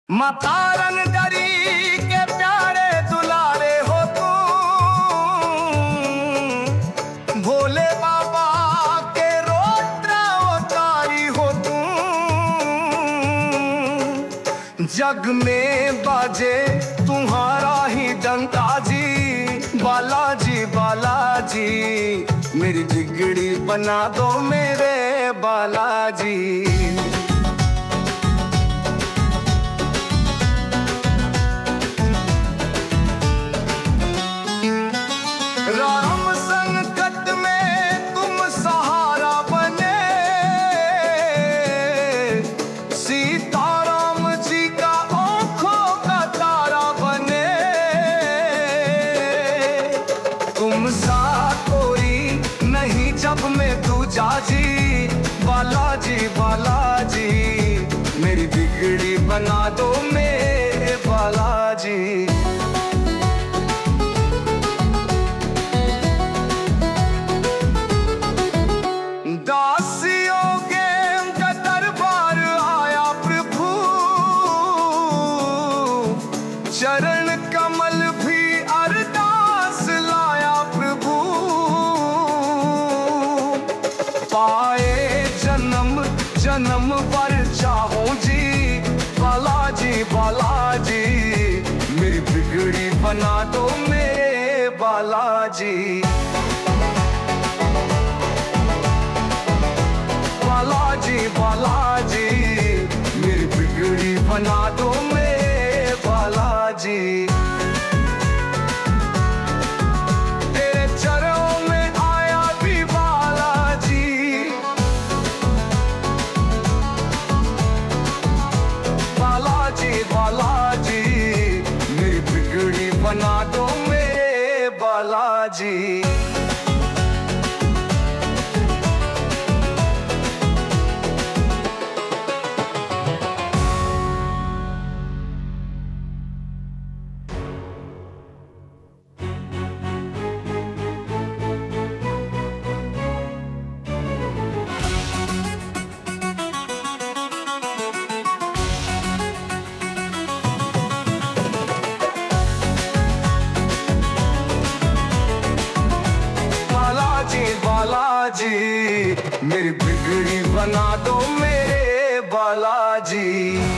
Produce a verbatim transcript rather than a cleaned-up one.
माता रंगदरी के प्यारे दुलारे हो तुम, भोले बाबा के रोत्र अवतारी हो तुम। जग में बाजे तुम्हारा ही डंका जी, बालाजी बालाजी मेरी बिगड़ी बना दो मेरे बालाजी। राम संकट में तुम सहारा बने, सीता राम जी का आंखों का तारा बने। तुम सा कोई नहीं जब में दूजा जी, बालाजी बालाजी मेरी बिगड़ी बना दो मेरे बालाजी। दासियों के दरबार आया प्रभु, चरण कमल भी अरदास लाया प्रभु। पाए जन्म जन्म पर चाहूं जी, बालाजी बालाजी मेरी बिगड़ी बना दो मेरे बालाजी। बालाजी बालाजी मेरी बिगड़ी बना दो मेरे बालाजी। तेरे चरणों में आया भी बालाजी, बालाजी बालाजी मेरी बिगड़ी बना दो मेरे बालाजी। बालाजी मेरी बिगड़ी बना दो मेरे बालाजी।